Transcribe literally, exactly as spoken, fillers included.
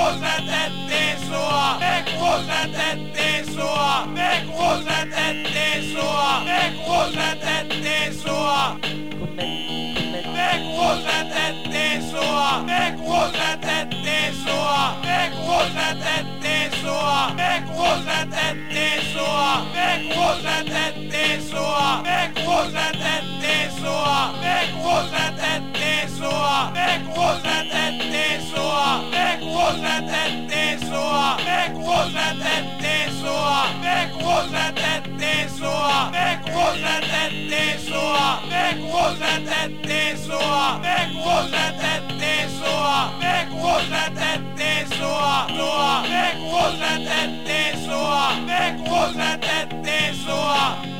kusetettiin sua, me kusetettiin sua, me kusetettiin sua, me kusetettiin sua. Me kusetettiin sua, me kusetettiin sua, me kusetettiin sua, me kusetettiin sua, me kusetettiin sua, me kusetettiin sua, me kusetettiin sua, me kusetettiin sua, me kusetettiin sua, me kusetettiin sua, me kusetettiin sua, me kusetettiin sua, me kusetettiin sua, me kusetettiin sua, me kusetettiin sua, sua, me kusetettiin sua, me kusetettiin sua.